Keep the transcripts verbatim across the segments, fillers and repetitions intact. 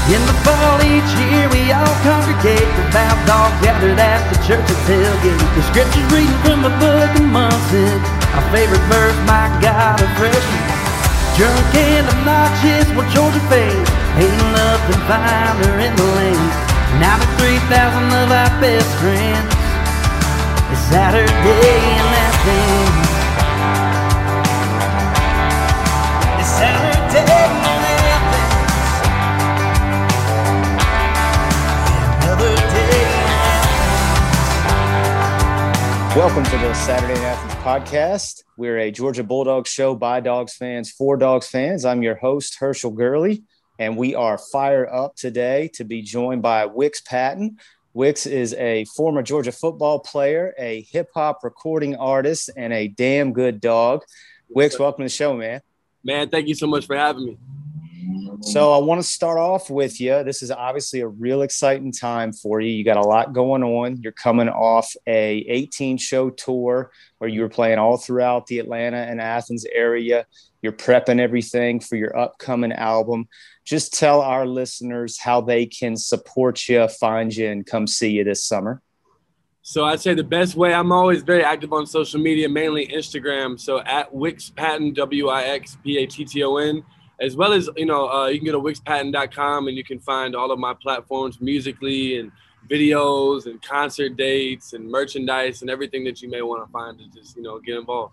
In the fall each year we all congregate, devout dog gathered at the church's tailgate. The scriptures reading from the book of Munson, our favorite verse, my God, a freshman. Drunk and obnoxious, well Georgia fans, ain't nothing finer in the land. Now the three thousand of our best friends, it's Saturday in Athens. It's Saturday in Athens. Welcome to the Saturday in Athens podcast. We're a Georgia Bulldogs show by Dogs fans for Dogs fans. I'm your host, Herschel Gurley, and we are fired up today to be joined by Wix Patton. Wix is a former Georgia football player, a hip-hop recording artist, and a damn good dog. Wix, welcome to the show, man. Man, thank you so much for having me. So I want to start off with you. This is obviously a real exciting time for you. You got a lot going on. You're coming off a eighteen show tour where you were playing all throughout the Atlanta and Athens area. You're prepping everything for your upcoming album. Just tell our listeners how they can support you, find you, and come see you this summer. So I'd say the best way, I'm always very active on social media, mainly Instagram. So at Wix Patton, W I X P A T T O N. As well as, you know, uh, you can go to wix patton dot com and you can find all of my platforms musically and videos and concert dates and merchandise and everything that you may want to find to just, you know, get involved.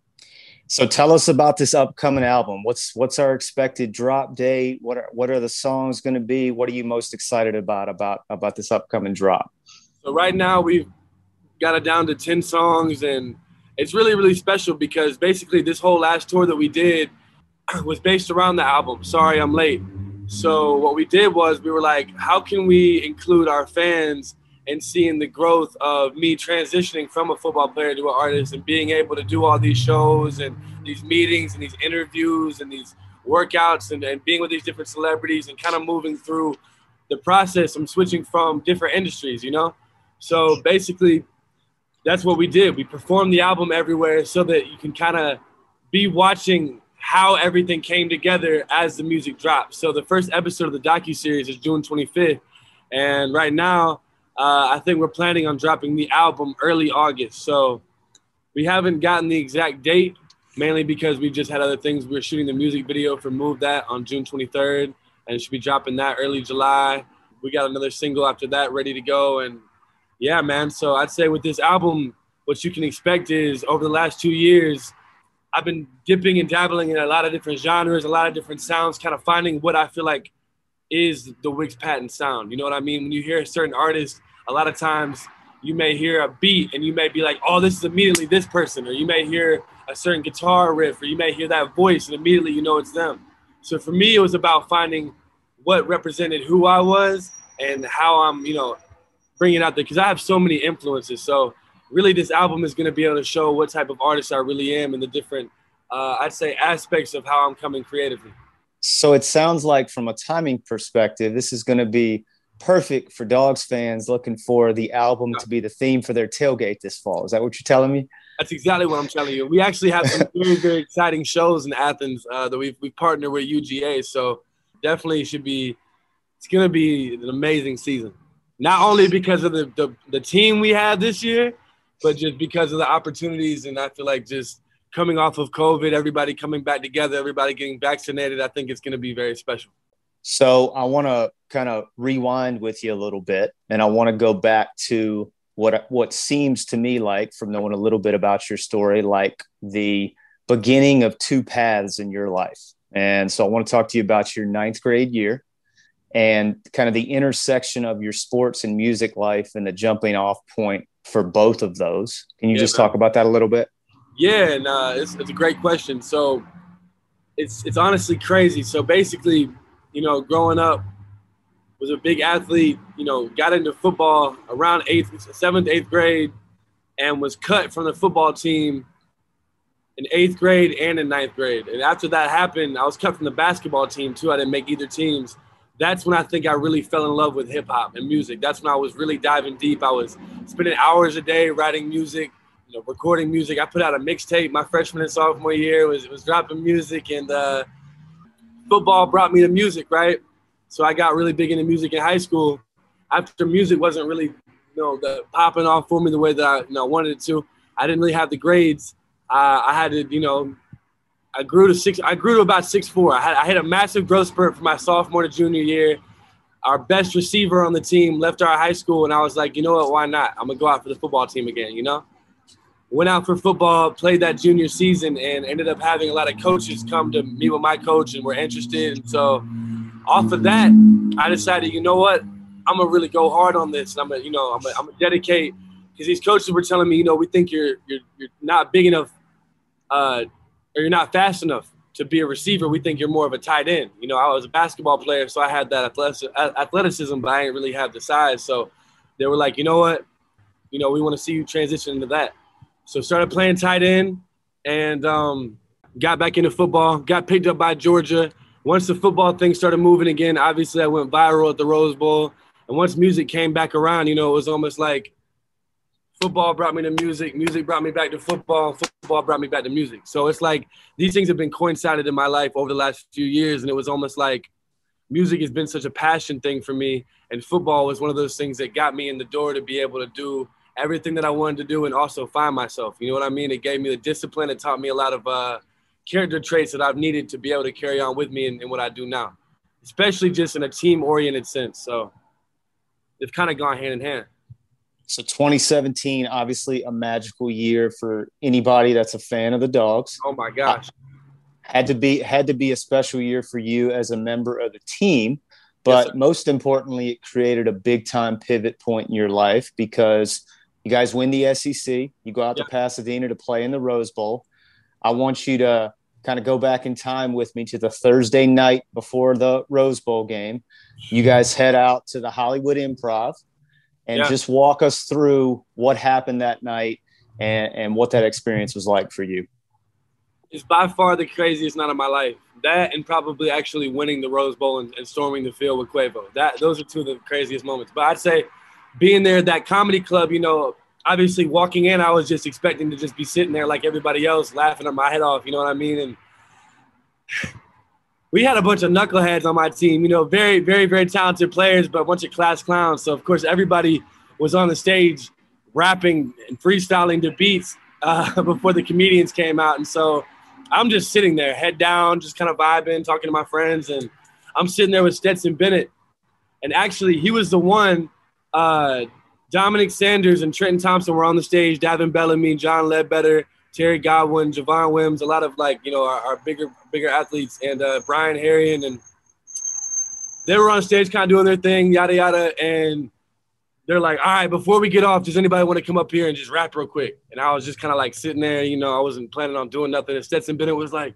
So tell us about this upcoming album. What's what's our expected drop date? What are what are the songs going to be? What are you most excited about, about about this upcoming drop? So right now we've got it down to ten songs, and it's really, really special because basically this whole last tour that we did was based around the album, Sorry I'm Late. So what we did was we were like, how can we include our fans in seeing the growth of me transitioning from a football player to an artist and being able to do all these shows and these meetings and these interviews and these workouts and, and being with these different celebrities and kind of moving through the process of switching from different industries, you know? So basically that's what we did. We performed the album everywhere so that you can kind of be watching how everything came together as the music dropped. So the first episode of the docuseries is June twenty-fifth. And right now, uh, I think we're planning on dropping the album early August. So we haven't gotten the exact date, mainly because we just had other things. We were shooting the music video for Move That on June twenty-third, and it should be dropping that early July. We got another single after that ready to go. And yeah, man, so I'd say with this album, what you can expect is over the last two years, I've been dipping and dabbling in a lot of different genres, a lot of different sounds, kind of finding what I feel like is the Wix Patton sound. You know what I mean? When you hear a certain artist, a lot of times you may hear a beat and you may be like, oh, this is immediately this person. Or you may hear a certain guitar riff, or you may hear that voice and immediately you know it's them. So for me, it was about finding what represented who I was and how I'm, you know, bringing it out there, because I have so many influences. So really, this album is going to be able to show what type of artist I really am and the different, uh, I'd say, aspects of how I'm coming creatively. So it sounds like from a timing perspective, this is going to be perfect for Dogs fans looking for the album to be the theme for their tailgate this fall. Is that what you're telling me? That's exactly what I'm telling you. We actually have some very, very exciting shows in Athens uh, that we've, we've partnered with U G A. So definitely should be, it's going to be an amazing season. Not only because of the, the, the team we have this year, but just because of the opportunities. And I feel like just coming off of COVID, everybody coming back together, everybody getting vaccinated, I think it's going to be very special. So I want to kind of rewind with you a little bit, and I want to go back to what what seems to me like, from knowing a little bit about your story, like the beginning of two paths in your life. And so I want to talk to you about your ninth grade year and kind of the intersection of your sports and music life and the jumping off point for both of those. Can you yeah, just man. talk about that a little bit? Yeah, and uh, it's, it's a great question. So it's it's honestly crazy. So basically, you know, growing up, was a big athlete, you know, got into football around eighth, seventh, eighth grade, and was cut from the football team in eighth grade and in ninth grade. And after that happened, I was cut from the basketball team too. I didn't make either teams. That's when I think I really fell in love with hip hop and music. That's when I was really diving deep. I was spending hours a day writing music, you know, recording music. I put out a mixtape my freshman and sophomore year. It was, it was dropping music, and uh, football brought me to music, right? So I got really big into music in high school. After music wasn't really, you know, the popping off for me the way that I you know, wanted it to. I didn't really have the grades. Uh, I had to, you know, I grew to six. I grew to about six foot four. I had I hit a massive growth spurt from my sophomore to junior year. Our best receiver on the team left our high school, and I was like, you know what? Why not? I'm gonna go out for the football team again. You know, went out for football, played that junior season, and ended up having a lot of coaches come to meet with my coach and were interested. And so, off of that, I decided, you know what? I'm gonna really go hard on this. And I'm gonna, you know, I'm gonna, I'm gonna dedicate, because these coaches were telling me, you know, we think you're you're you're not big enough. Uh, or you're not fast enough to be a receiver. We think you're more of a tight end. You know, I was a basketball player, so I had that athleticism, but I didn't really have the size. So they were like, you know what? You know, we want to see you transition into that. So started playing tight end and um, got back into football, got picked up by Georgia. Once the football thing started moving again, obviously I went viral at the Rose Bowl. And once music came back around, you know, it was almost like football brought me to music, music brought me back to football, football brought me back to music. So it's like these things have been coincided in my life over the last few years, and it was almost like music has been such a passion thing for me, and football was one of those things that got me in the door to be able to do everything that I wanted to do and also find myself. You know what I mean? It gave me the discipline. It taught me a lot of uh, character traits that I've needed to be able to carry on with me in, in what I do now, especially just in a team-oriented sense. So they've kind of gone hand in hand. So twenty seventeen, obviously a magical year for anybody that's a fan of the Dogs. Oh my gosh. Had to be had to be a special year for you as a member of the team. But yes, most importantly, it created a big time pivot point in your life because you guys win the S E C. You go out yeah. to Pasadena to play in the Rose Bowl. I want you to kind of go back in time with me to the Thursday night before the Rose Bowl game. You guys head out to the Hollywood Improv. And yeah. just walk us through what happened that night and, and what that experience was like for you. It's by far the craziest night of my life. That and probably actually winning the Rose Bowl and, and storming the field with Quavo. That those are two of the craziest moments. But I'd say being there at that comedy club, you know, obviously walking in, I was just expecting to just be sitting there like everybody else, laughing at my head off, you know what I mean? And we had a bunch of knuckleheads on my team, you know, very, very, very talented players, but a bunch of class clowns. So, of course, everybody was on the stage rapping and freestyling to beats uh, before the comedians came out. And so I'm just sitting there, head down, just kind of vibing, talking to my friends. And I'm sitting there with Stetson Bennett. And actually, he was the one, uh, Dominic Sanders and Trenton Thompson were on the stage, Davin Bellamy, John Ledbetter, Terry Godwin, Javon Wims, a lot of like, you know, our, our bigger, bigger athletes, and uh, Brian Harrion, and they were on stage kind of doing their thing, yada, yada. And they're like, all right, before we get off, does anybody want to come up here and just rap real quick? And I was just kind of like sitting there, you know, I wasn't planning on doing nothing. And Stetson Bennett was like,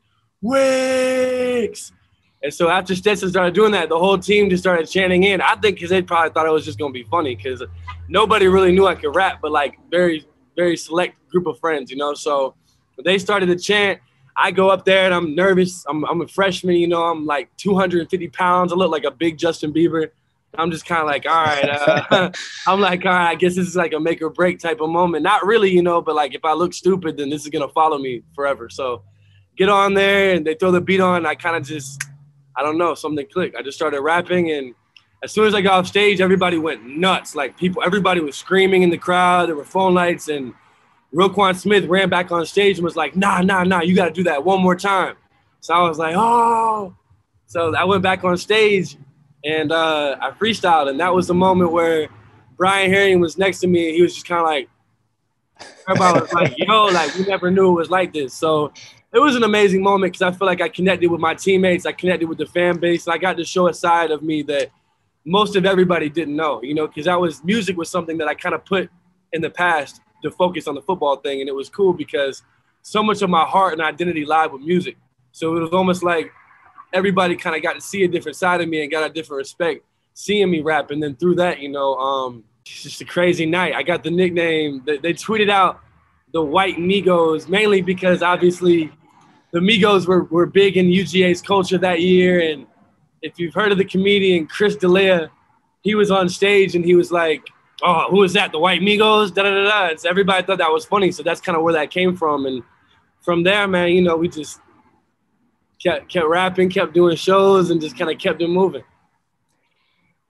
Wicks. And so after Stetson started doing that, the whole team just started chanting in. I think because they probably thought it was just going to be funny because nobody really knew I could rap, but like very, very select group of friends, you know. So they started to chant. I go up there and I'm nervous. I'm, I'm a freshman, you know. I'm like two hundred fifty pounds. I look like a big Justin Bieber. I'm just kind of like, all right. Uh, I'm like, all right, I guess this is like a make or break type of moment. Not really, you know, but like if I look stupid, then this is going to follow me forever. So get on there and they throw the beat on. I kind of just, I don't know, something clicked. I just started rapping, and as soon as I got off stage, everybody went nuts. Like people, everybody was screaming in the crowd. There were phone lights, and Roquan Smith ran back on stage and was like, nah, nah, nah, you got to do that one more time. So I was like, oh. So I went back on stage, and uh, I freestyled, and that was the moment where Brian Harrion was next to me, and he was just kind of like, everybody was like, yo, like, we never knew it was like this. So it was an amazing moment because I feel like I connected with my teammates. I connected with the fan base. And I got to show a side of me that most of everybody didn't know, you know, because that was music was something that I kind of put in the past to focus on the football thing. And it was cool because so much of my heart and identity lied with music. So it was almost like everybody kind of got to see a different side of me and got a different respect seeing me rap. And then through that, you know, um, it's just a crazy night. I got the nickname. They, they tweeted out the White Migos, mainly because obviously the Migos were, were big in U G A's culture that year. And if you've heard of the comedian Chris D'Elia, he was on stage and he was like, oh, who is that? The White Migos? Da da da da. And so everybody thought that was funny. So that's kind of where that came from. And from there, man, you know, we just kept, kept rapping, kept doing shows, and just kind of kept it moving.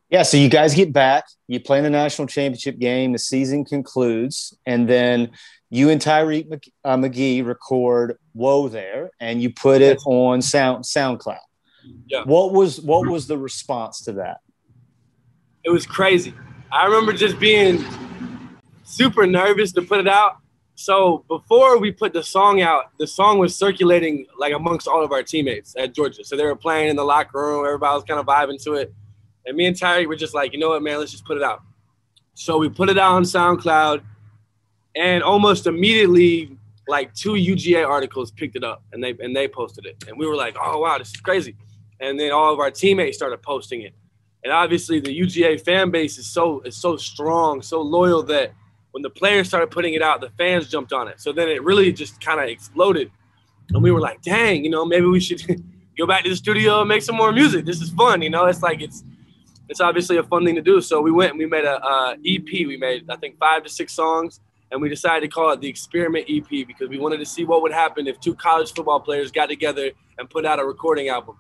Yeah, so you guys get back, you play in the national championship game, the season concludes, and then you and Tyreek Mc, uh, McGee record "Whoa There," and you put it Yes. on Sound SoundCloud. Yeah. What was what was the response to that? It was crazy. I remember just being super nervous to put it out. So before we put the song out, the song was circulating like amongst all of our teammates at Georgia. So they were playing in the locker room. Everybody was kind of vibing to it. And me and Tyreek were just like, you know what, man, let's just put it out. So we put it out on SoundCloud, and almost immediately, like two U G A articles picked it up, and they and they posted it. And we were like, oh, wow, this is crazy. And then all of our teammates started posting it. And obviously the U G A fan base is so is so strong, so loyal that when the players started putting it out, the fans jumped on it. So then it really just kind of exploded. And we were like, dang, you know, maybe we should go back to the studio and make some more music. This is fun, you know. It's like it's it's obviously a fun thing to do. So we went and we made a, a E P. We made, I think, five to six songs. And we decided to call it the Experiment E P because we wanted to see what would happen if two college football players got together and put out a recording album.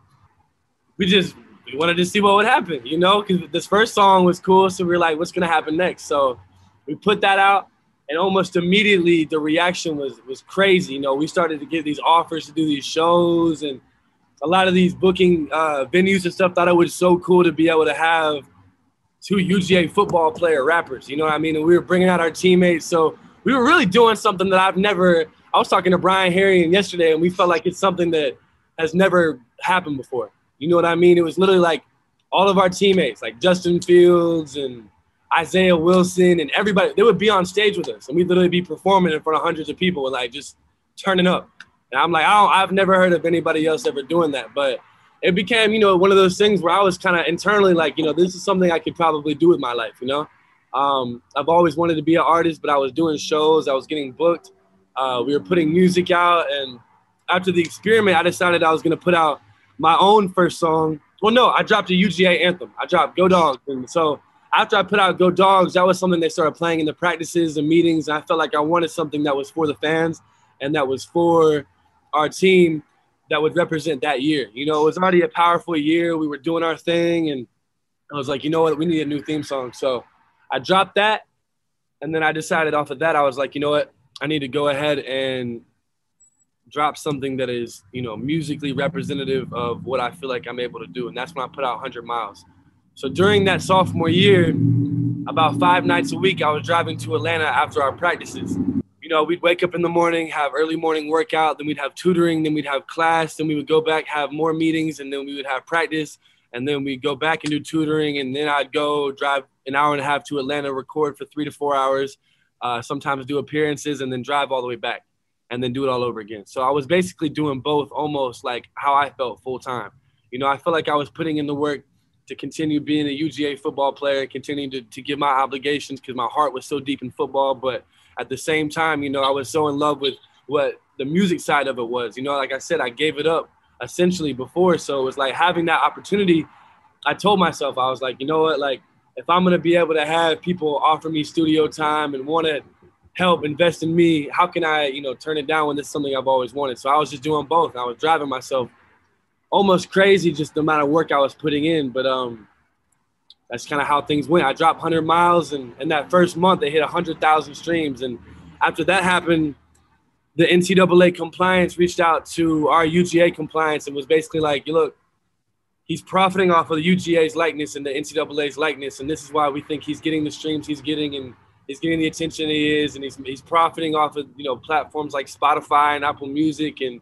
We just we wanted to see what would happen, you know, because this first song was cool. So we were like, what's going to happen next? So we put that out, and almost immediately the reaction was was crazy. You know, we started to get these offers to do these shows, and a lot of these booking uh, venues and stuff thought it was so cool to be able to have two U G A football player rappers, you know what I mean? And we were bringing out our teammates. So we were really doing something that I've never – I was talking to Brian Harrion yesterday, and we felt like it's something that has never happened before. You know what I mean? It was literally like all of our teammates, like Justin Fields and Isaiah Wilson and everybody, they would be on stage with us, and we'd literally be performing in front of hundreds of people and like just turning up. And I'm like, I don't, I've never heard of anybody else ever doing that. But it became, you know, one of those things where I was kind of internally like, you know, this is something I could probably do with my life, you know. Um, I've always wanted to be an artist, but I was doing shows. I was getting booked. Uh, we were putting music out. And after the experiment, I decided I was going to put out my own first song. Well, no, I dropped a U G A anthem. I dropped Go Dogs. And so after I put out Go Dogs, that was something they started playing in the practices and meetings. And I felt like I wanted something that was for the fans and that was for our team that would represent that year. You know, it was already a powerful year. We were doing our thing. And I was like, you know what? We need a new theme song. So I dropped that. And then I decided off of that, I was like, you know what? I need to go ahead and drop something that is, you know, musically representative of what I feel like I'm able to do. And that's when I put out one hundred miles. So during that sophomore year, about five nights a week, I was driving to Atlanta after our practices. You know, we'd wake up in the morning, have early morning workout, then we'd have tutoring, then we'd have class, then we would go back, have more meetings, and then we would have practice, and then we'd go back and do tutoring, and then I'd go drive an hour and a half to Atlanta, record for three to four hours, uh, sometimes do appearances, and then drive all the way back, and then do it all over again. So I was basically doing both almost like how I felt full time. You know, I felt like I was putting in the work to continue being a U G A football player, continuing to, to give my obligations because my heart was so deep in football, but at the same time, you know, I was so in love with what the music side of it was. You know, like I said, I gave it up essentially before. So it was like having that opportunity. I told myself, I was like, you know what, like if I'm going to be able to have people offer me studio time and want to help invest in me, how can I, you know, turn it down when this is something I've always wanted? So I was just doing both. I was driving myself almost crazy, just the amount of work I was putting in. But um, that's kind of how things went. I dropped one hundred miles, and in that first month, they hit one hundred thousand streams. And after that happened, the N C double A compliance reached out to our U G A compliance and was basically like, look, he's profiting off of the U G A's likeness and the N C double A's likeness, and this is why we think he's getting the streams he's getting and he's getting the attention he is, and he's, he's profiting off of, you know, platforms like Spotify and Apple Music. And,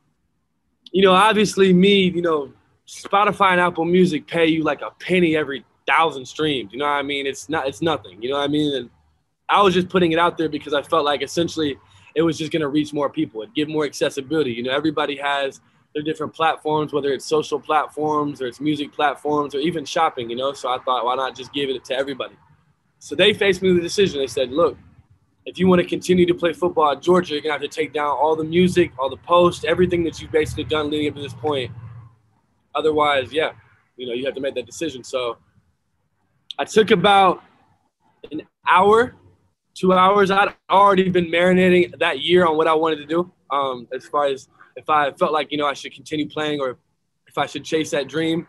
you know, obviously me, you know, Spotify and Apple Music pay you like a penny every thousand streams, you know what I mean? It's not, it's nothing, you know what I mean? And I was just putting it out there because I felt like essentially it was just going to reach more people and give more accessibility. You know, everybody has their different platforms, whether it's social platforms or it's music platforms or even shopping, you know? So I thought, why not just give it to everybody? So they faced me with a decision. They said, look, if you want to continue to play football at Georgia, you're going to have to take down all the music, all the posts, everything that you've basically done leading up to this point. Otherwise, yeah, you know, you have to make that decision. So I took about an hour, two hours. I'd already been marinating that year on what I wanted to do, um, as far as if I felt like, you know, I should continue playing or if I should chase that dream.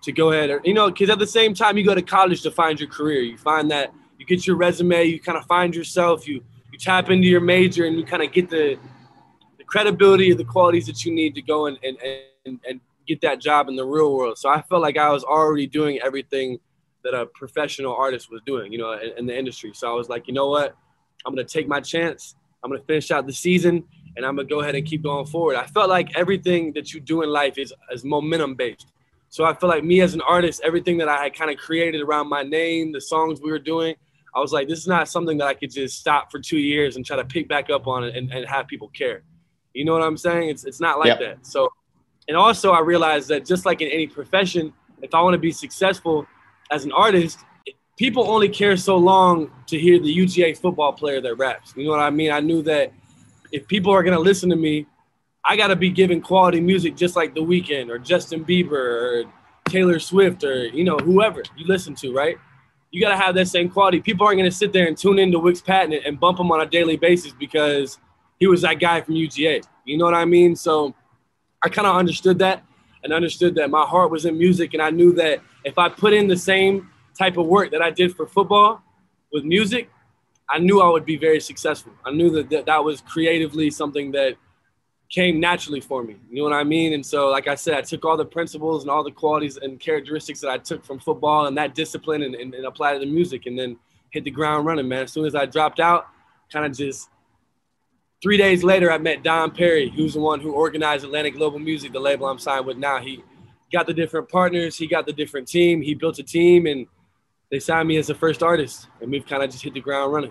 to go ahead, or, you know, because at the same time you go to college to find your career. You find that you get your resume, you kind of find yourself, you you tap into your major, and you kind of get the the credibility of the qualities that you need to go and and, and and get that job in the real world. So I felt like I was already doing everything that a professional artist was doing, you know, in, in the industry. So I was like, you know what, I'm going to take my chance. I'm going to finish out the season, and I'm going to go ahead and keep going forward. I felt like everything that you do in life is, is momentum based. So I feel like me as an artist, everything that I had kind of created around my name, the songs we were doing, I was like, this is not something that I could just stop for two years and try to pick back up on it and, and have people care. You know what I'm saying? It's it's not like yep. that. So, and also I realized that just like in any profession, if I want to be successful as an artist, people only care so long to hear the U G A football player that raps. You know what I mean? I knew that if people are going to listen to me, I got to be giving quality music just like The Weeknd or Justin Bieber or Taylor Swift or, you know, whoever you listen to, right? You got to have that same quality. People aren't going to sit there and tune into Wix Patton and bump him on a daily basis because he was that guy from U G A. You know what I mean? So I kind of understood that and understood that my heart was in music, and I knew that if I put in the same type of work that I did for football with music, I knew I would be very successful. I knew that that, that was creatively something that came naturally for me. You know what I mean? And so, like I said, I took all the principles and all the qualities and characteristics that I took from football and that discipline and, and, and applied it to music, and then hit the ground running, man. As soon as I dropped out, kind of just three days later, I met Don Perry, who's the one who organized Atlantic Global Music, the label I'm signed with now. He got the different partners. He got the different team. He built a team, and they signed me as the first artist, and we've kind of just hit the ground running.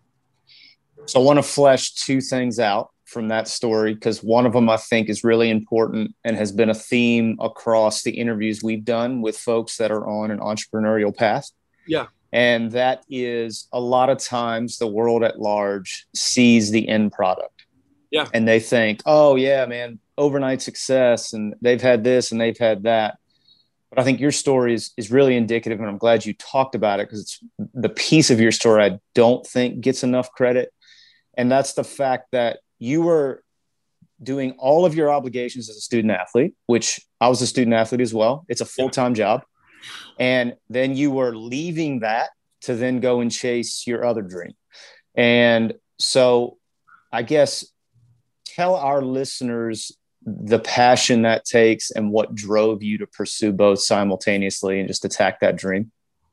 So I want to flesh two things out from that story, because one of them I think is really important and has been a theme across the interviews we've done with folks that are on an entrepreneurial path. Yeah. And that is, a lot of times the world at large sees the end product. Yeah. And they think, oh yeah, man, overnight success, and they've had this and they've had that. But I think your story is, is really indicative, and I'm glad you talked about it, because it's the piece of your story I don't think gets enough credit. And that's the fact that you were doing all of your obligations as a student athlete, which I was a student athlete as well. It's a full-time yeah. job. And then you were leaving that to then go and chase your other dream. And so I guess tell our listeners the passion that takes and what drove you to pursue both simultaneously and just attack that dream.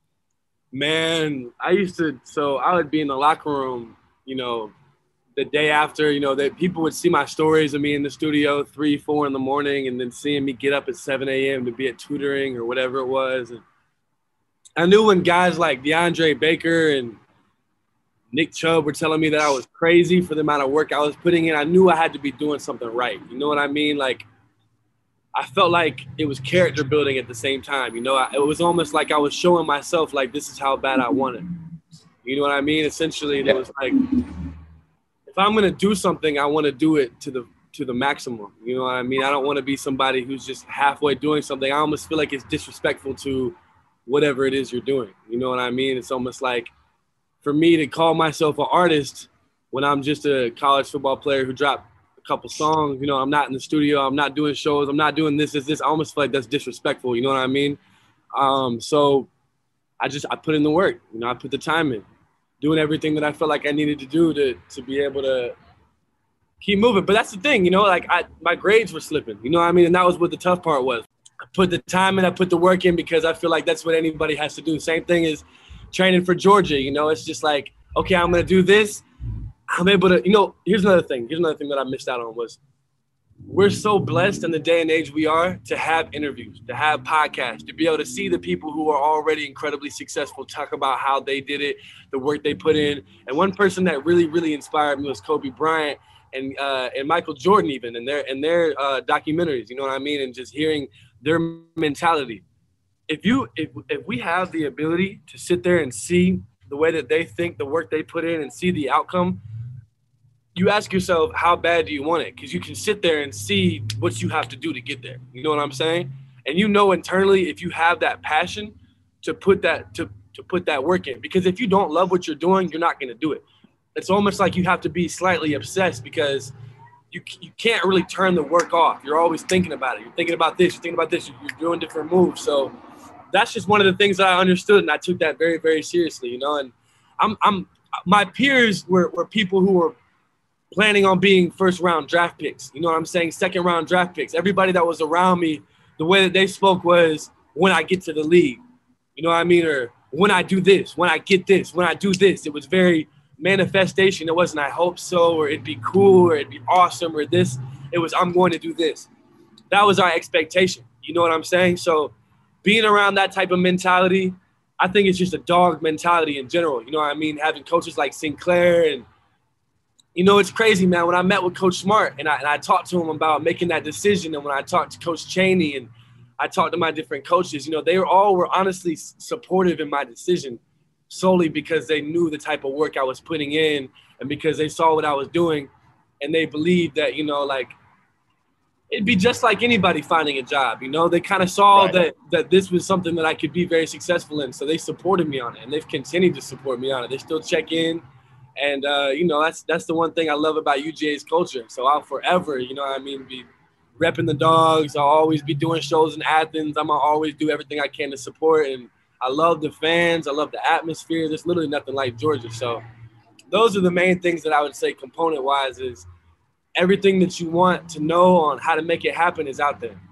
Man, I used to, so I would be in the locker room, you know, the day after, you know, that people would see my stories of me in the studio three, four in the morning, and then seeing me get up at seven a.m. to be at tutoring or whatever it was. And I knew when guys like DeAndre Baker and Nick Chubb were telling me that I was crazy for the amount of work I was putting in, I knew I had to be doing something right. You know what I mean? Like, I felt like it was character building at the same time. You know, I, it was almost like I was showing myself, like, this is how bad I want it. You know what I mean? Essentially, it was like, if I'm going to do something, I want to do it to the to the maximum. You know what I mean? I don't want to be somebody who's just halfway doing something. I almost feel like it's disrespectful to whatever it is you're doing. You know what I mean? It's almost like, for me to call myself an artist when I'm just a college football player who dropped a couple songs, you know, I'm not in the studio, I'm not doing shows, I'm not doing this, this, this. I almost feel like that's disrespectful. You know what I mean? Um, so I just, I put in the work, you know, I put the time in, doing everything that I felt like I needed to do to, to be able to keep moving. But that's the thing, you know, like I, my grades were slipping, you know what I mean? And that was what the tough part was. I put the time in, I put the work in, because I feel like that's what anybody has to do. Same thing as training for Georgia, you know, it's just like, okay, I'm going to do this. I'm able to, you know, here's another thing. Here's another thing that I missed out on was, we're so blessed in the day and age we are to have interviews, to have podcasts, to be able to see the people who are already incredibly successful talk about how they did it, the work they put in. And one person that really, really inspired me was Kobe Bryant and uh, and Michael Jordan, even, and their and their uh, documentaries. You know what I mean? And just hearing their mentality. If you if if we have the ability to sit there and see the way that they think, the work they put in, and see the outcome, you ask yourself, how bad do you want it? Because you can sit there and see what you have to do to get there. You know what I'm saying? And you know internally, if you have that passion to put that to to put that work in. Because if you don't love what you're doing, you're not going to do it. It's almost like you have to be slightly obsessed, because you you can't really turn the work off. You're always thinking about it. You're thinking about this. You're thinking about this. You're doing different moves. So that's just one of the things that I understood, and I took that very, very seriously, you know. And I'm, I'm, my peers were, were people who were planning on being first round draft picks. You know what I'm saying? Second round draft picks. Everybody that was around me, the way that they spoke was when I get to the league, you know what I mean? Or when I do this, when I get this, when I do this. It was very manifestation. It wasn't I hope so, or it'd be cool, or it'd be awesome, or this. It was I'm going to do this. That was our expectation. You know what I'm saying? So being around that type of mentality, I think it's just a dog mentality in general. You know what I mean? Having coaches like Sinclair and, you know, it's crazy, man. When I met with Coach Smart and I, and I talked to him about making that decision, and when I talked to Coach Chaney and I talked to my different coaches, you know, they were all were honestly supportive in my decision solely because they knew the type of work I was putting in and because they saw what I was doing, and they believed that, you know, like it'd be just like anybody finding a job. You know, they kind of saw Right. that that this was something that I could be very successful in. So they supported me on it, and they've continued to support me on it. They still check in. And, uh, you know, that's that's the one thing I love about U G A's culture. So I'll forever, you know what I mean, be repping the dogs. I'll always be doing shows in Athens. I'm going to always do everything I can to support. And I love the fans. I love the atmosphere. There's literally nothing like Georgia. So those are the main things that I would say component-wise is everything that you want to know on how to make it happen is out there.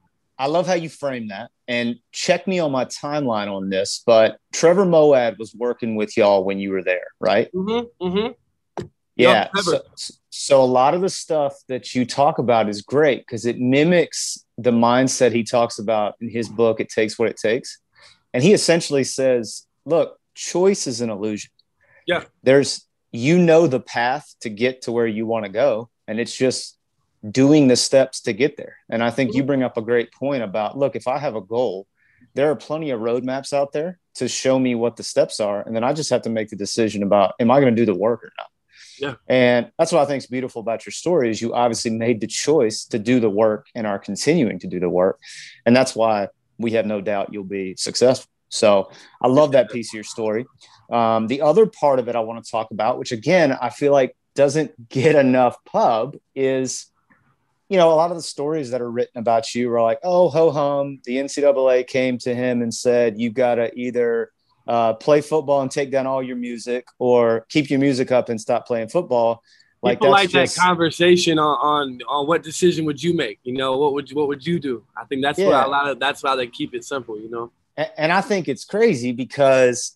I love how you frame that, and check me on my timeline on this, but Trevor Moawad was working with y'all when you were there, right? Mm-hmm, mm-hmm. Yeah. Yep, so, so a lot of the stuff that you talk about is great because it mimics the mindset he talks about in his book, It Takes What It Takes. And he essentially says, look, choice is an illusion. Yeah. There's, you know, the path to get to where you want to go, and it's just doing the steps to get there. And I think you bring up a great point about, look, if I have a goal, there are plenty of roadmaps out there to show me what the steps are. And then I just have to make the decision about, am I going to do the work or not? Yeah. And that's what I think is beautiful about your story is you obviously made the choice to do the work and are continuing to do the work. And that's why we have no doubt you'll be successful. So I love that piece of your story. Um, the other part of it I want to talk about, which again, I feel like doesn't get enough pub is, you know, a lot of the stories that are written about you are like, oh, ho hum, the N C double A came to him and said, you got to either uh, play football and take down all your music or keep your music up and stop playing football. Like, People that's like just, that conversation on, on on what decision would you make? You know, what would you, what would you do? I think that's Yeah. what a lot of that's why they keep it simple. You know, and, and I think it's crazy because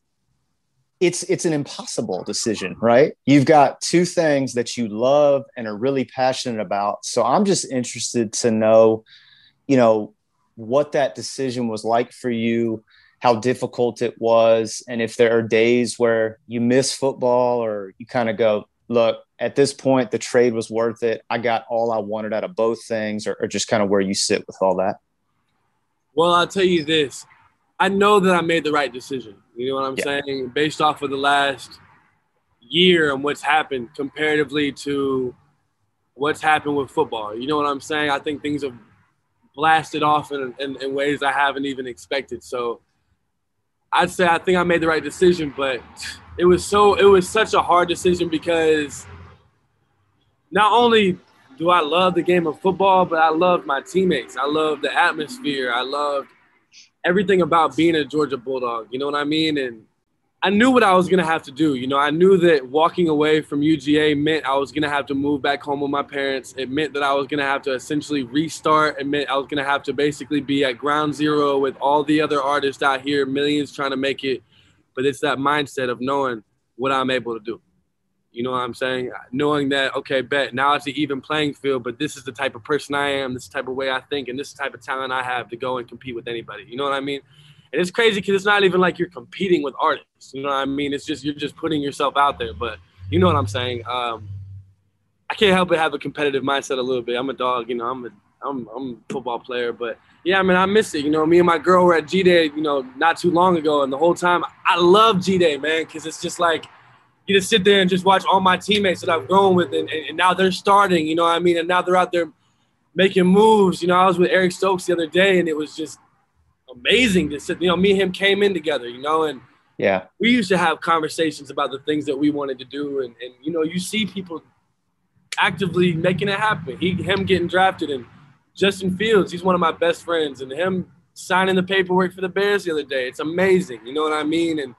it's it's an impossible decision, right? You've got two things that you love and are really passionate about. So I'm just interested to know, you know, what that decision was like for you, how difficult it was, and if there are days where you miss football or you kind of go, look, at this point, the trade was worth it. I got all I wanted out of both things, or, or just kind of where you sit with all that. well, I'll tell you this. I know that I made the right decision. You know what I'm Yeah. saying? Based off of the last year and what's happened comparatively to what's happened with football. You know what I'm saying? I think things have blasted off in, in, in ways I haven't even expected. So I'd say I think I made the right decision, but it was so it was such a hard decision because not only do I love the game of football, but I love my teammates. I love the atmosphere. I loved everything about being a Georgia Bulldog. You know what I mean? And I knew what I was going to have to do. You know, I knew that walking away from U G A meant I was going to have to move back home with my parents. It meant that I was going to have to essentially restart. It meant I was going to have to basically be at ground zero with all the other artists out here, millions trying to make it. But it's that mindset of knowing what I'm able to do. You know what I'm saying? Knowing that, okay, bet, now it's an even playing field, but this is the type of person I am, this is the type of way I think, and this is the type of talent I have to go and compete with anybody. You know what I mean? And it's crazy because it's not even like you're competing with artists. You know what I mean? It's just you're just putting yourself out there. But you know what I'm saying? Um, I can't help but have a competitive mindset a little bit. I'm a dog. You know, I'm a I'm I'm a football player. But, yeah, I mean, I miss it. You know, me and my girl were at G-Day, you know, not too long ago. And the whole time, I love G-Day, man, because it's just like – you just sit there and just watch all my teammates that I've grown with, and, and, and now they're starting, you know what I mean? And now they're out there making moves. You know, I was with Eric Stokes the other day, and it was just amazing to sit, you know, me and him came in together, you know, and Yeah. we used to have conversations about the things that we wanted to do. And, and you know, you see people actively making it happen. He, him getting drafted, and Justin Fields, he's one of my best friends, and him signing the paperwork for the Bears the other day. It's amazing. You know what I mean? And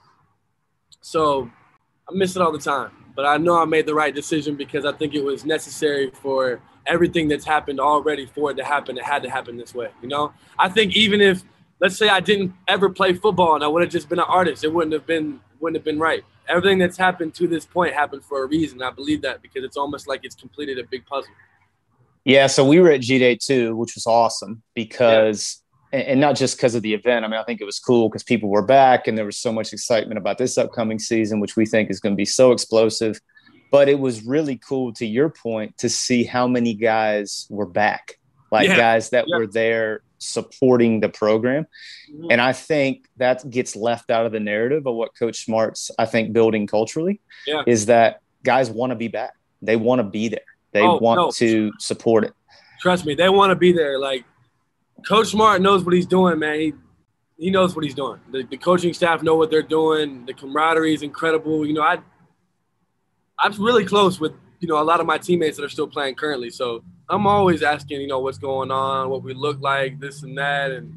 so I miss it all the time. But I know I made the right decision because I think it was necessary for everything that's happened already for it to happen. It had to happen this way, you know? I think even if, let's say I didn't ever play football and I would have just been an artist, it wouldn't have been wouldn't have been right. Everything that's happened to this point happened for a reason. I believe that because it's almost like it's completed a big puzzle. Yeah, so we were at G-Day too, which was awesome because yeah. – and not just because of the event. I mean, I think it was cool because people were back and there was so much excitement about this upcoming season, which we think is going to be so explosive. But it was really cool, to your point, to see how many guys were back, like yeah. guys that yeah. were there supporting the program. Mm-hmm. And I think that gets left out of the narrative of what Coach Smart's, I think, building culturally yeah. is that guys want to be back. They want to be there. They oh, want no. to support it. Trust me, they want to be there. Like, Coach Smart knows what he's doing, man. He he knows what he's doing. The, the coaching staff know what they're doing. The camaraderie is incredible. You know, I I'm really close with, you know, a lot of my teammates that are still playing currently. So I'm always asking, you know, what's going on, what we look like, this and that. And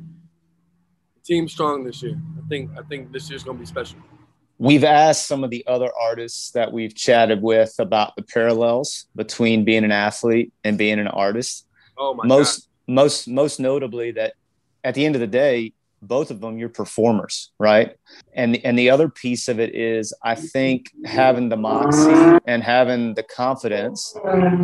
the team's strong this year. I think I think this year's gonna be special. We've asked some of the other artists that we've chatted with about the parallels between being an athlete and being an artist. Oh my most God. Most most notably that at the end of the day, both of them, you're performers, right? And, and the other piece of it is, I think, having the moxie and having the confidence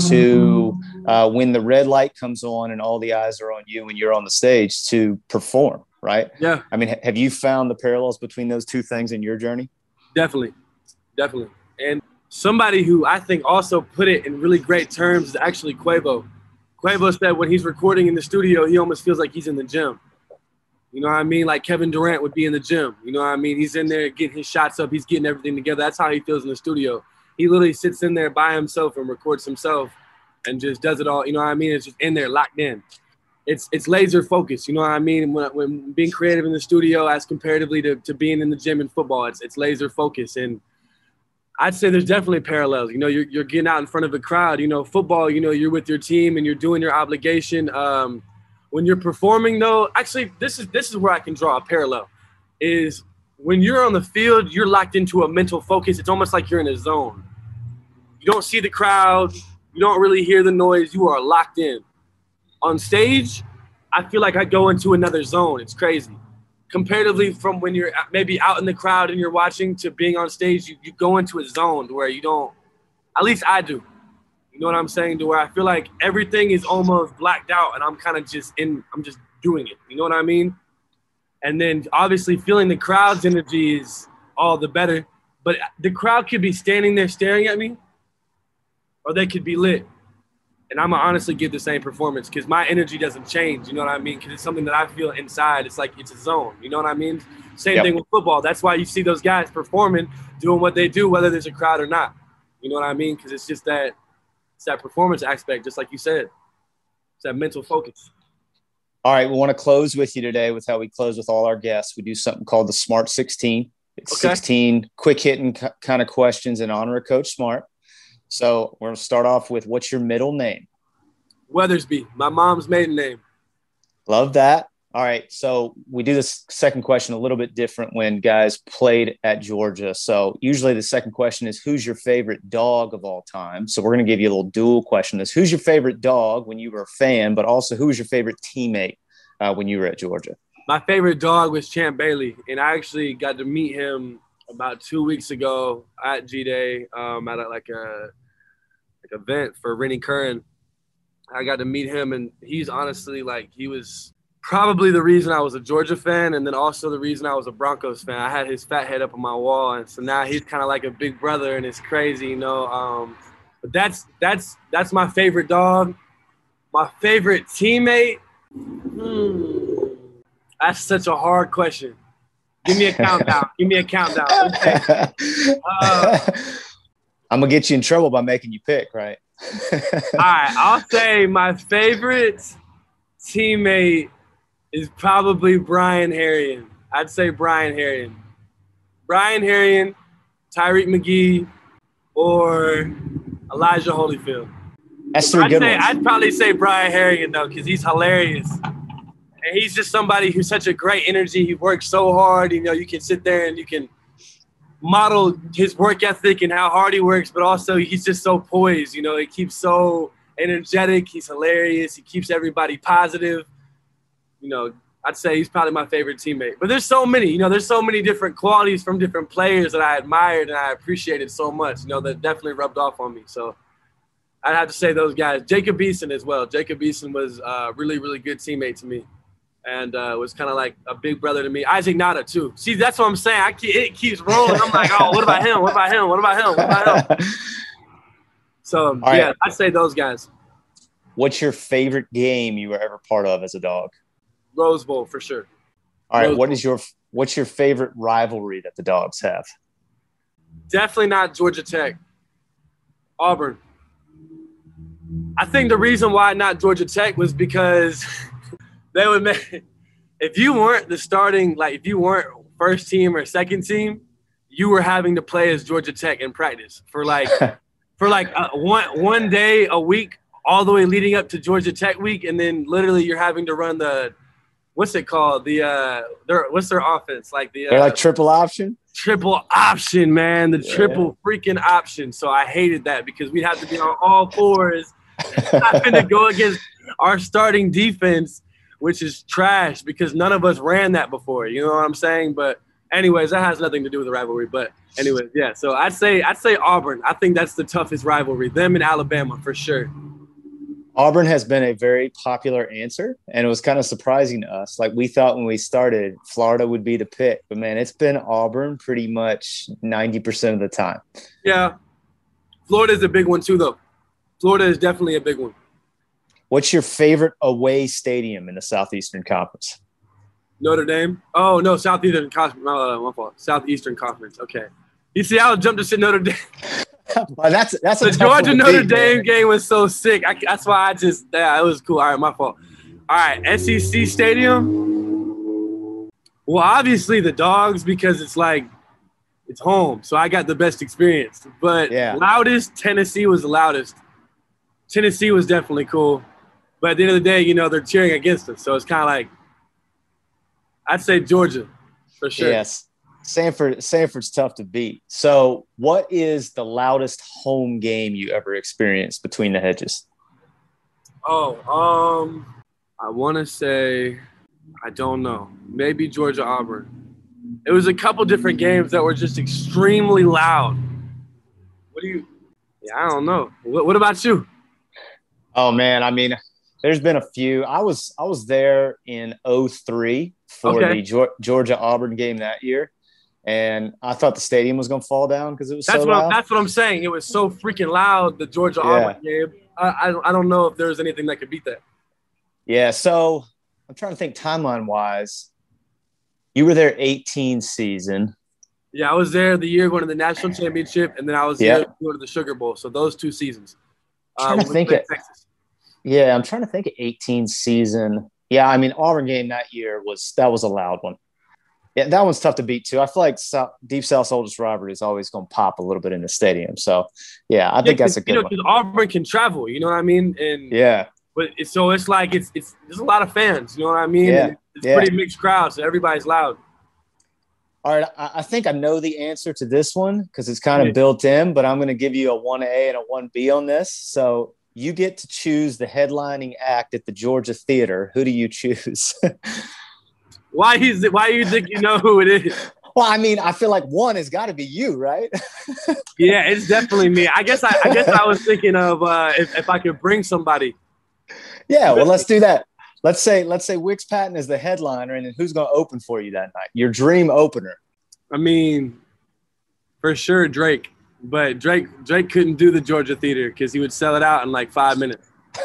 to, uh, when the red light comes on and all the eyes are on you when you're on the stage, to perform, right? Yeah. I mean, have you found the parallels between those two things in your journey? Definitely. Definitely. And somebody who I think also put it in really great terms is actually Quavo. Quavo said when he's recording in the studio, he almost feels like he's in the gym. You know what I mean? Like Kevin Durant would be in the gym. You know what I mean? He's in there getting his shots up. He's getting everything together. That's how he feels in the studio. He literally sits in there by himself and records himself and just does it all. You know what I mean? It's just in there, locked in. It's it's laser focused. You know what I mean? When, when being creative in the studio as comparatively to, to being in the gym and football, it's it's laser focused. And I'd say there's definitely parallels. You know, you're you're getting out in front of a crowd. You know, football, you know, you're with your team and you're doing your obligation. Um, when you're performing, though, actually, this is this is where I can draw a parallel. Is when you're on the field, you're locked into a mental focus. It's almost like you're in a zone. You don't see the crowd. You don't really hear the noise. You are locked in. On stage, I feel like I go into another zone. It's crazy. Comparatively from when you're maybe out in the crowd and you're watching to being on stage, you, you go into a zone where you don't, at least I do. You know what I'm saying? To where I feel like everything is almost blacked out and I'm kind of just in, I'm just doing it. You know what I mean? And then obviously feeling the crowd's energy is all the better. But the crowd could be standing there staring at me or they could be lit. And I'm going to honestly give the same performance because my energy doesn't change. You know what I mean? Because it's something that I feel inside. It's like it's a zone. You know what I mean? Same yep. thing with football. That's why you see those guys performing, doing what they do, whether there's a crowd or not. You know what I mean? Because it's just that it's that performance aspect, just like you said. It's that mental focus. All right. We want to close with you today with how we close with all our guests. We do something called the Smart sixteen. It's okay. sixteen quick-hitting c- kind of questions in honor of Coach Smart. So we're going to start off with, what's your middle name? Weathersby, my mom's maiden name. Love that. All right. So we do this second question a little bit different when guys played at Georgia. So usually the second question is, who's your favorite dog of all time? So we're going to give you a little dual question. This, who's your favorite dog when you were a fan, but also who was your favorite teammate uh, when you were at Georgia? My favorite dog was Champ Bailey, and I actually got to meet him about two weeks ago at G-Day um, at a, like a like event for Rennie Curran. I got to meet him, and he's honestly like he was probably the reason I was a Georgia fan, and then also the reason I was a Broncos fan. I had his fat head up on my wall, and so now he's kind of like a big brother, and it's crazy, you know. Um, but that's that's that's my favorite dog. My favorite teammate. Hmm. That's such a hard question. Give me a countdown. Give me a countdown. Uh, I'm going to get you in trouble by making you pick, right? All right. I'll say my favorite teammate is probably Brian Herrien. I'd say Brian Herrien. Brian Herrien, Tyreek McGee, or Elijah Holyfield. That's three I'd good say, ones. I'd probably say Brian Herrien, though, because he's hilarious. And he's just somebody who's such a great energy. He works so hard. You know, you can sit there and you can model his work ethic and how hard he works, but also he's just so poised. You know, he keeps so energetic. He's hilarious. He keeps everybody positive. You know, I'd say he's probably my favorite teammate. But there's so many, you know, there's so many different qualities from different players that I admired and I appreciated so much, you know, that definitely rubbed off on me. So I'd have to say those guys. Jacob Eason as well. Jacob Eason was a really, really good teammate to me and uh, was kind of like a big brother to me. Isaac Nada, too. See, that's what I'm saying. I keep, it keeps rolling. I'm like, oh, what about him? What about him? What about him? What about him? So, right. yeah, I'd say those guys. What's your favorite game you were ever part of as a dog? Rose Bowl, for sure. All right, Rose what Bowl. is your what's your favorite rivalry that the Dogs have? Definitely not Georgia Tech. Auburn. I think the reason why not Georgia Tech was because they would make – if you weren't the starting – like if you weren't first team or second team, you were having to play as Georgia Tech in practice for like for like uh, one one day a week all the way leading up to Georgia Tech week, and then literally you're having to run the – what's it called? The uh, their what's their offense like? The uh, They're like triple option. Triple option, man. The yeah. triple freaking option. So I hated that because we'd have to be on all fours, having to go against our starting defense, which is trash because none of us ran that before. You know what I'm saying? But anyways, that has nothing to do with the rivalry. But anyways, yeah. So I'd say I'd say Auburn. I think that's the toughest rivalry. Them and Alabama for sure. Auburn has been a very popular answer, and it was kind of surprising to us. Like we thought when we started, Florida would be the pick, but man, it's been Auburn pretty much ninety percent of the time. Yeah. Florida is a big one too, though. Florida is definitely a big one. What's your favorite away stadium in the Southeastern Conference? Notre Dame. Oh, no, Southeastern Conference. Uh, my fault. Southeastern Conference. Okay. You see, I would jump to shit Notre Dame. Well, that's that's a the Georgia Notre beat, Dame man. game was so sick. I, that's why I just yeah, it was cool. All right, my fault. All right, S E C Stadium. Well, obviously the Dogs because it's like it's home, so I got the best experience. But yeah. loudest Tennessee was the loudest. Tennessee was definitely cool, but at the end of the day, you know they're cheering against us, so it's kind of like I'd say Georgia for sure. Yes. Sanford, Sanford's tough to beat. So what is the loudest home game you ever experienced between the hedges? Oh, um, I want to say, I don't know. Maybe Georgia Auburn. It was a couple different games that were just extremely loud. What do you – yeah, I don't know. What, what about you? Oh, man, I mean, there's been a few. I was I was there in oh three for Okay. the Georgia-Auburn game that year. And I thought the stadium was going to fall down because it was That's so what loud. I'm, that's what I'm saying. It was so freaking loud, the Georgia Auburn game. I, I I don't know if there's anything that could beat that. Yeah, so I'm trying to think timeline-wise. You were there eighteen season. Yeah, I was there the year going to the national championship, and then I was Yeah. there going to the Sugar Bowl. So those two seasons. I'm trying to with think Lake it. Texas. Yeah, I'm trying to think of eighteen season. Yeah, I mean, Auburn game that year was – that was a loud one. Yeah, that one's tough to beat, too. I feel like South, Deep South's oldest rivalry is always going to pop a little bit in the stadium. So, yeah, I think Yeah, that's a good you know, one. because Auburn can travel, you know what I mean? And Yeah. But it's, so it's like it's it's there's a lot of fans, you know what I mean? Yeah, And it's yeah. pretty mixed crowd, so everybody's loud. All right, I, I think I know the answer to this one because it's kind of Yeah. built in, but I'm going to give you a one A and a one B on this. So you get to choose the headlining act at the Georgia Theater. Who do you choose? Why is it? Why do you think you know who it is? Well, I mean, I feel like one has got to be you, right? Yeah, it's definitely me. I guess I, I guess I was thinking of uh, if if I could bring somebody. Yeah, well, let's do that. Let's say let's say Wix Patton is the headliner, and then who's going to open for you that night? Your dream opener. I mean, for sure Drake, but Drake Drake couldn't do the Georgia Theater because he would sell it out in like five minutes.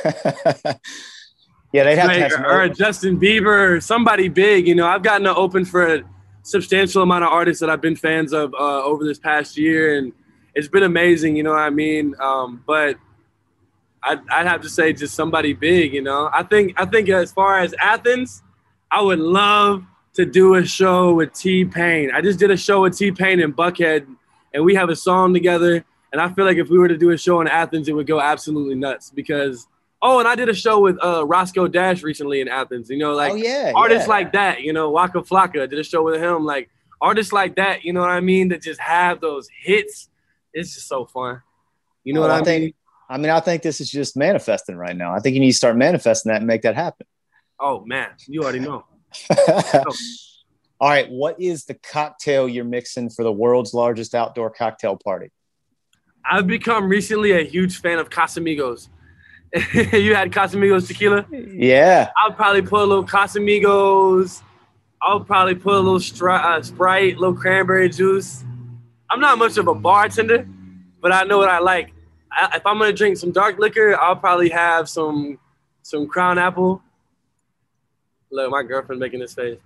Yeah, they'd have to Drake have some or, or Justin Bieber or somebody big. You know, I've gotten to open for a substantial amount of artists that I've been fans of uh, over this past year, and it's been amazing. You know what I mean? Um, but I'd, I'd have to say just somebody big. You know, I think I think as far as Athens, I would love to do a show with T-Pain. I just did a show with T-Pain in Buckhead, and we have a song together. And I feel like if we were to do a show in Athens, it would go absolutely nuts because Oh, and I did a show with uh, Roscoe Dash recently in Athens. You know, like oh, yeah, artists yeah. like that, you know, Waka Flocka, I did a show with him. Like artists like that, you know what I mean, that just have those hits. It's just so fun. You know oh, what I, I think, mean? I mean, I think this is just manifesting right now. I think you need to start manifesting that and make that happen. Oh, man, you already know. All right, what is the cocktail you're mixing for the world's largest outdoor cocktail party? I've become recently a huge fan of Casamigos. You had Casamigos tequila? Yeah. I'll probably put a little Casamigos. I'll probably put a little stri- uh, Sprite, a little cranberry juice. I'm not much of a bartender, but I know what I like. I, if I'm going to drink some dark liquor, I'll probably have some some Crown Apple. Look, my girlfriend making this face.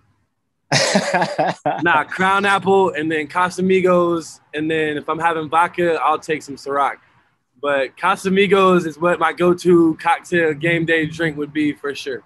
Nah, Crown Apple, and then Casamigos, and then if I'm having vodka, I'll take some Ciroc. But Casamigos is what my go-to cocktail game day drink would be for sure.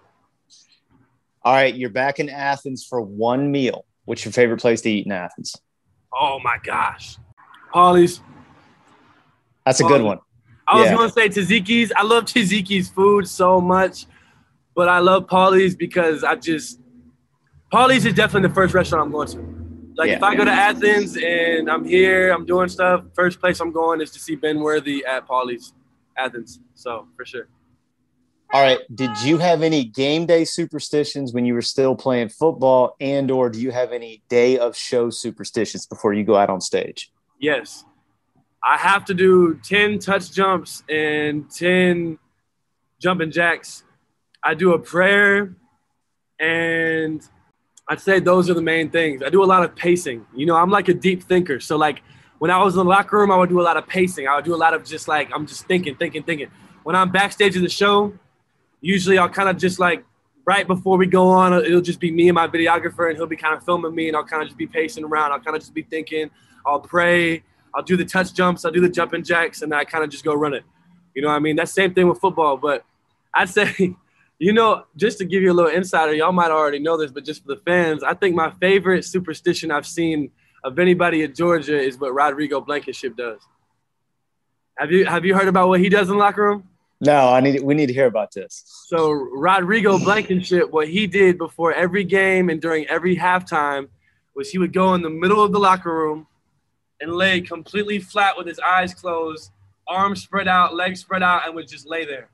All right, you're back in Athens for one meal. What's your favorite place to eat in Athens? Oh my gosh, Paulie's. That's a Paulie's. good one. I was yeah. gonna say Tzatziki's. I love Tzatziki's food so much, but I love Paulie's because I just Paulie's is definitely the first restaurant I'm going to. Like yeah, if I yeah. go to Athens and I'm here, I'm doing stuff, first place I'm going is to see Ben Worthy at Paulie's, Athens. So for sure. All right. Did you have any game day superstitions when you were still playing football, and or do you have any day of show superstitions before you go out on stage? Yes. I have to do ten touch jumps and ten jumping jacks. I do a prayer, and I'd say those are the main things. I do a lot of pacing. You know, I'm like a deep thinker. So, like, when I was in the locker room, I would do a lot of pacing. I would do a lot of just, like, I'm just thinking, thinking, thinking. When I'm backstage of the show, usually I'll kind of just, like, right before we go on, it'll just be me and my videographer, and he'll be kind of filming me, and I'll kind of just be pacing around. I'll kind of just be thinking. I'll pray. I'll do the touch jumps. I'll do the jumping jacks, and then I kind of just go run it. You know what I mean? That's the same thing with football. But I'd say – you know, just to give you a little insider, y'all might already know this, but just for the fans, I think my favorite superstition I've seen of anybody at Georgia is what Rodrigo Blankenship does. Have you have you heard about what he does in the locker room? No, I need we need to hear about this. So Rodrigo Blankenship, what he did before every game and during every halftime was he would go in the middle of the locker room and lay completely flat with his eyes closed, arms spread out, legs spread out, and would just lay there.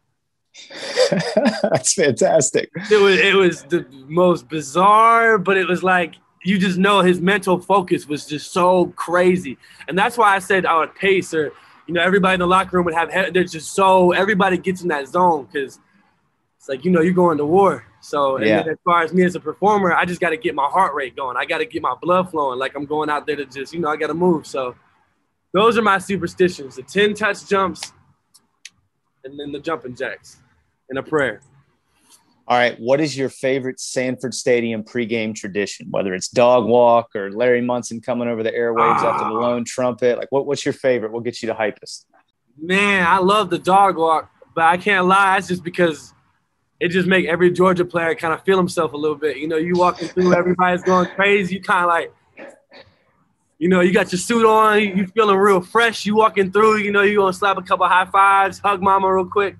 That's fantastic. It was it was the most bizarre, but it was like you just know his mental focus was just so crazy, and that's why I said I would pace, or you know, everybody in the locker room would have. They're just so everybody gets in that zone because it's like you know you're going to war. So and yeah. then as far as me as a performer, I just got to get my heart rate going. I got to get my blood flowing. Like I'm going out there to just you know I got to move. So those are my superstitions: the ten touch jumps. And then the jumping jacks and a prayer. All right. What is your favorite Sanford Stadium pregame tradition? Whether it's dog walk or Larry Munson coming over the airwaves ah. after the lone trumpet. Like, what, what's your favorite? What gets you the hypest? Man, I love the dog walk, but I can't lie. It's just because it just make every Georgia player kind of feel himself a little bit. You know, you walking through, everybody's going crazy. You kind of like, you know, you got your suit on, you feeling real fresh. You walking through, you know, you gonna slap a couple high fives, hug mama real quick.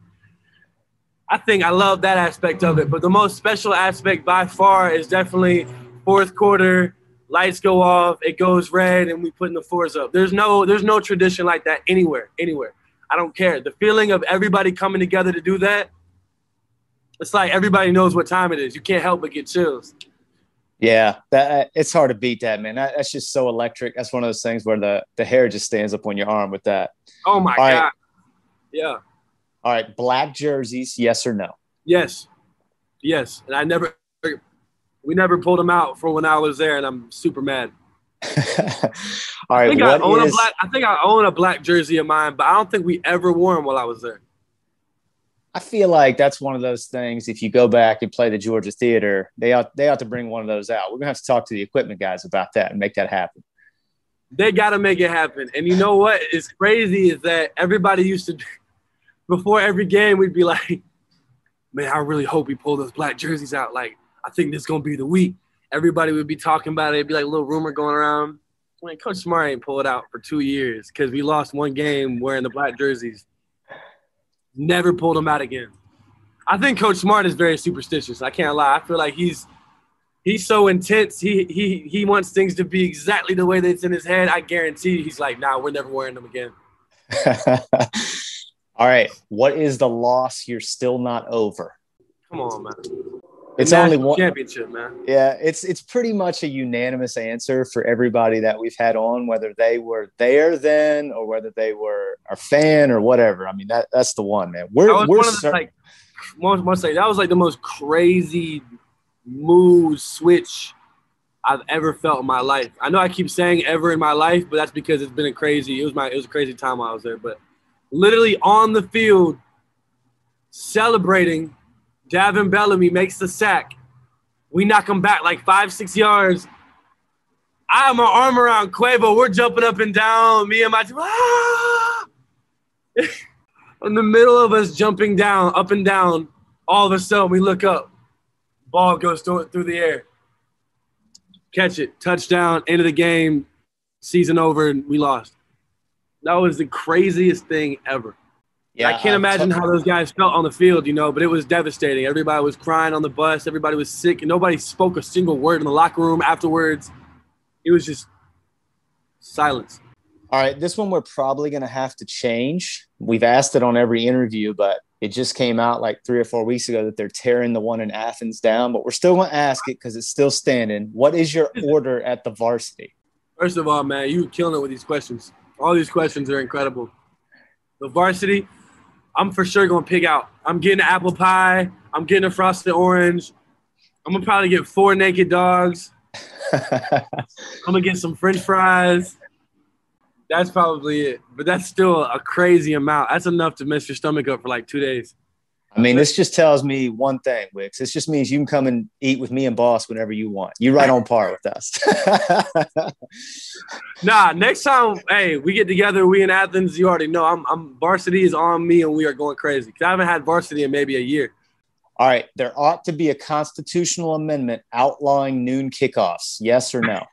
I think I love that aspect of it. But the most special aspect by far is definitely fourth quarter, lights go off, it goes red, and we putting the fours up. There's no, there's no tradition like that anywhere, anywhere. I don't care. The feeling of everybody coming together to do that, it's like everybody knows what time it is. You can't help but get chills. Yeah, that it's hard to beat that, man. That, that's just so electric. That's one of those things where the, the hair just stands up on your arm with that. Oh, my All God. Right. Yeah. All right, black jerseys, yes or no? Yes. Yes. And I never – we never pulled them out for when I was there, and I'm super mad. All right, I think what I own is, a black. I think I own a black jersey of mine, but I don't think we ever wore them while I was there. I feel like that's one of those things. If you go back and play the Georgia Theater, they ought they ought to bring one of those out. We're gonna have to talk to the equipment guys about that and make that happen. They got to make it happen. And you know what is crazy is that everybody used to, before every game, we'd be like, "Man, I really hope we pull those black jerseys out. Like, I think this is gonna be the week." Everybody would be talking about it. It'd be like a little rumor going around. I mean, Coach Smart ain't pulled it out for two years because we lost one game wearing the black jerseys. Never pulled them out again. I think Coach Smart is very superstitious. I can't lie. I feel like he's he's so intense. He he he wants things to be exactly the way that's in his head. I guarantee he's like, nah, we're never wearing them again. All right. What is the loss you're still not over? Come on, man. It's only one championship, man. Yeah, it's it's pretty much a unanimous answer for everybody that we've had on, whether they were there then or whether they were a fan or whatever. I mean, that that's the one, man. We're that was we're one of the, cer- like, most, most like that was like the most crazy mood switch I've ever felt in my life. I know I keep saying ever in my life, but that's because it's been a crazy. It was my it was a crazy time while I was there. But literally on the field, celebrating. Davin Bellamy makes the sack. We knock him back like five, six yards. I have my arm around Quavo. We're jumping up and down. Me and my team. Ah! In the middle of us jumping down, up and down, all of a sudden we look up. Ball goes through, through the air. Catch it. Touchdown. End of the game. Season over, and we lost. That was the craziest thing ever. Yeah, I can't imagine how those guys felt on the field, you know, but it was devastating. Everybody was crying on the bus. Everybody was sick, and nobody spoke a single word in the locker room afterwards. It was just silence. All right, this one we're probably going to have to change. We've asked it on every interview, but it just came out like three or four weeks ago that they're tearing the one in Athens down, but we're still going to ask it because it's still standing. What is your order at the Varsity? First of all, man, you're killing it with these questions. All these questions are incredible. The Varsity – I'm for sure going to pig out. I'm getting an apple pie. I'm getting a frosted orange. I'm going to probably get four naked dogs. I'm going to get some French fries. That's probably it. But that's still a crazy amount. That's enough to mess your stomach up for like two days. I mean, this just tells me one thing, Wicks. This just means you can come and eat with me and Boss whenever you want. You're right on par with us. Nah, next time, hey, we get together, we in Athens, you already know. I'm, I'm Varsity is on me, and we are going crazy. Because I haven't had Varsity in maybe a year. All right, there ought to be a constitutional amendment outlawing noon kickoffs. Yes or no?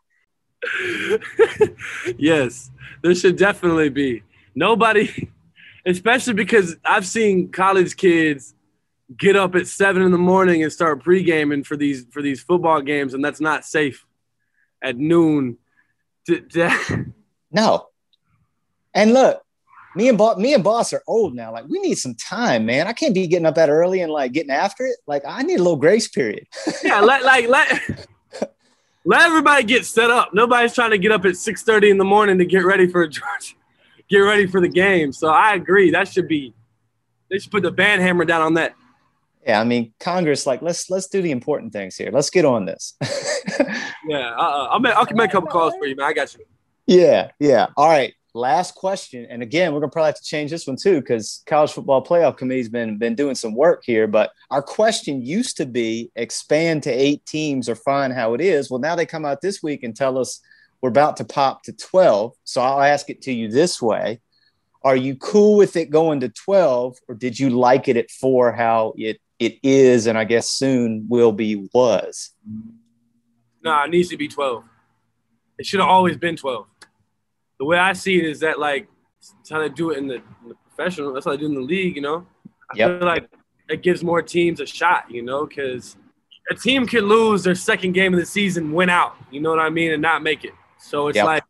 Yes, there should definitely be. Nobody – especially because I've seen college kids get up at seven in the morning and start pre-gaming for these for these football games, and that's not safe at noon. To, to no. And look, me and Boss, me and Boss are old now. Like, we need some time, man. I can't be getting up that early and like getting after it. Like, I need a little grace period. Yeah, let like let let everybody get set up. Nobody's trying to get up at six thirty in the morning to get ready for a Georgia. Get ready for the game. So I agree. That should be – they should put the band hammer down on that. Yeah, I mean, Congress, like, let's let's do the important things here. Let's get on this. Yeah, uh, I'll, make, I'll make a couple calls for you, man. I got you. Yeah, yeah. All right, last question. And, again, we're going to probably have to change this one too because College Football Playoff Committee's been, been doing some work here. But our question used to be expand to eight teams or find how it is. Well, now they come out this week and tell us – we're about to pop to twelve. So I'll ask it to you this way. Are you cool with it going to twelve, or did you like it at four, how it, it is and I guess soon will be was? Nah, it needs to be twelve. It should have always been twelve. The way I see it is that, like, it's how they do it in the, in the professional. That's how they do it in the league, you know? I yep. feel like it gives more teams a shot, you know, because a team can lose their second game of the season, win out, you know what I mean, and not make it. So it's yep. like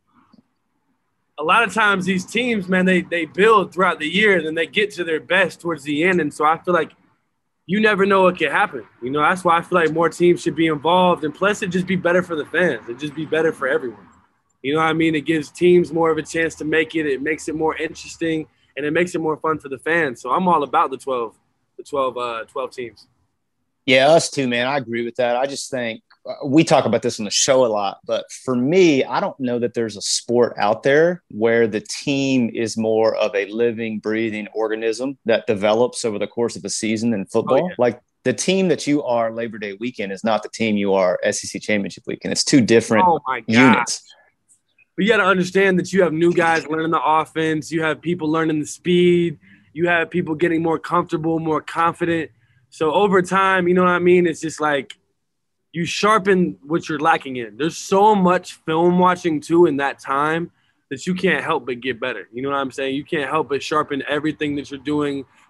a lot of times these teams, man, they they build throughout the year and then they get to their best towards the end. And so I feel like you never know what can happen. You know, that's why I feel like more teams should be involved. And plus, it'd just be better for the fans. It'd just be better for everyone. You know what I mean? It gives teams more of a chance to make it. It makes it more interesting, and it makes it more fun for the fans. So I'm all about the twelve, the twelve, uh, twelve teams. Yeah, us too, man. I agree with that. I just think uh, we talk about this on the show a lot, but for me, I don't know that there's a sport out there where the team is more of a living, breathing organism that develops over the course of a season in football. Oh, yeah. Like the team that you are Labor Day weekend is not the team you are S E C Championship weekend. It's two different oh my units. But you got to understand that you have new guys learning the offense. You have people learning the speed. You have people getting more comfortable, more confident. So over time, you know what I mean? It's just like you sharpen what you're lacking in. There's so much film watching, too, in that time that you can't help but get better. You know what I'm saying? You can't help but sharpen everything that you're doing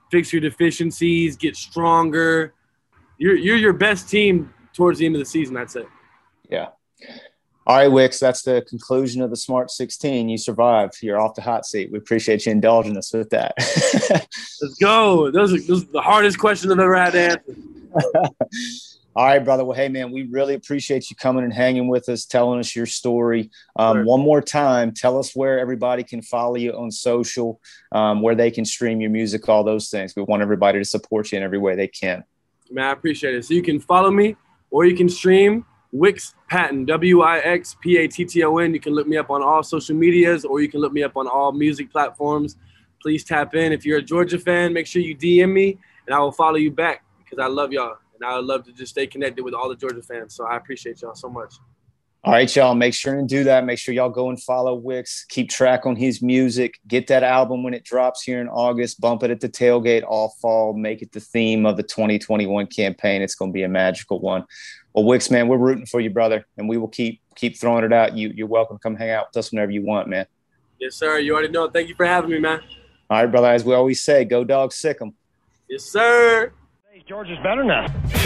fix your deficiencies, get stronger. You're you're your best team towards the end of the season, I'd say. Yeah. All right, Wicks, that's the conclusion of the Smart sixteen. You survived. You're off the hot seat. We appreciate you indulging us with that. Let's go. Those are, those are the hardest questions I've ever had to answer. All right, brother. Well, hey, man, we really appreciate you coming and hanging with us, telling us your story. Um, Sure. One more time, tell us where everybody can follow you on social, um, where they can stream your music, all those things. We want everybody to support you in every way they can. Man, I appreciate it. So you can follow me or you can stream Wix Patton, W I X P A T T O N. You can look me up on all social medias or you can look me up on all music platforms. Please tap in. If you're a Georgia fan, make sure you D M me and I will follow you back because I love y'all. And I would love to just stay connected with all the Georgia fans. So I appreciate y'all so much. All right, y'all. Make sure and do that. Make sure y'all go and follow Wix. Keep track on his music. Get that album when it drops here in August. Bump it at the tailgate all fall. Make it the theme of the twenty twenty-one campaign. It's going to be a magical one. Well, Wix, man, we're rooting for you, brother, and we will keep keep throwing it out. You, you're welcome to come hang out with us whenever you want, man. Yes, sir. You already know. Thank you for having me, man. All right, brother. As we always say, go Dogs, sick 'em. Yes, sir. Georgia's better now.